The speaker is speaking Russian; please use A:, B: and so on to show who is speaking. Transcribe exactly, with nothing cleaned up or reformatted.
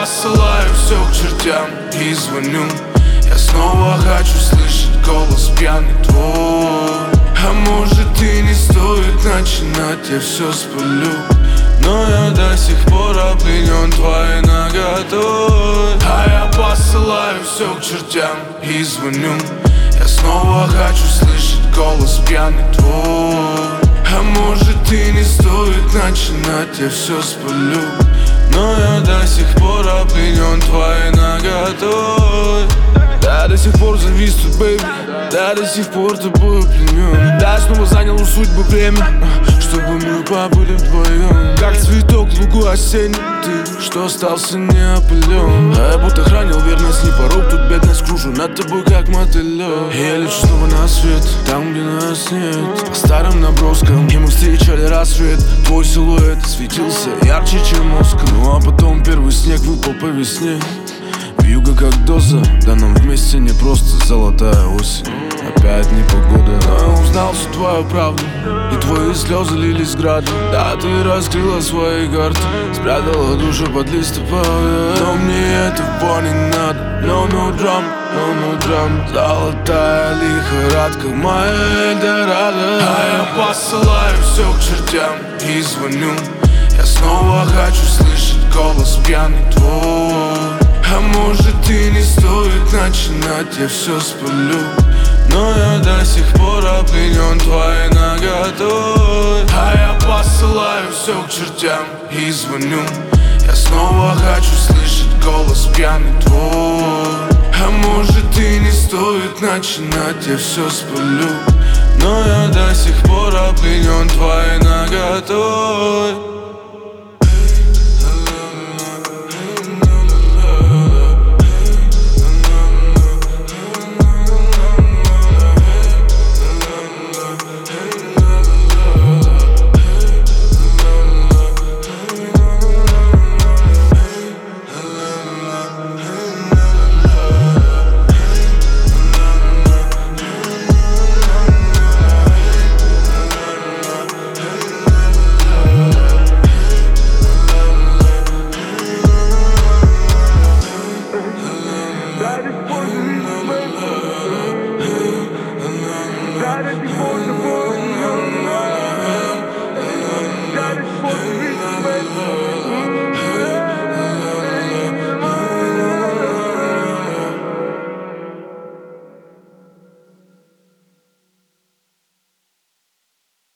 A: посылаю все к чертям и звоню. Я снова хочу слышать голос пьяный твой. А может и не стоит начинать, я все спалю. Но я до сих пор опьянен твоей наготой. А я посылаю все к чертям и звоню. Я снова хочу слышать голос пьяный твой. А может и не стоит начинать, я все спалю. Но я до сих пор опьянен твоей наготой. Да, до сих пор завис, бэйби. Да, до сих пор тобой опьянен. Да, я снова занял у судьбы время, чтобы мы побыли вдвоем. Как цветок в лугу осенний, ты, что остался не опылен. А я будто хранил верность, не порог, тут бедность кружу над тобой, как мотылек. И я лечу снова на свет, там, где нас нет. По старым наброскам, и мы встречали рассвет. Твой силуэт светился ярче, чем мозг. Ну а потом первый снег выпал по весне. Вьюга как доза, да нам вместе не просто золотая осень. Опять непогода, но я узнал всю твою правду, и твои слезы лились градом. Да, ты раскрыла свои карты, спрятала душу под листопадом. Но мне это в не надо. No, no drama, no, no drama. Золотая лихорадка, моя Эльдорадо. А я посылаю все к чертям и звоню. Я снова хочу слышать голос пьяный твой. А может и не стоит начинать, я все спалю. Но я до сих пор опьянен твоей наготой. А я посылаю все к чертям и звоню. Я снова хочу слышать голос пьяный твой. А может и не стоит начинать, я все спалю. Но я до сих пор опьянен твоей наготой.
B: That is for the boy.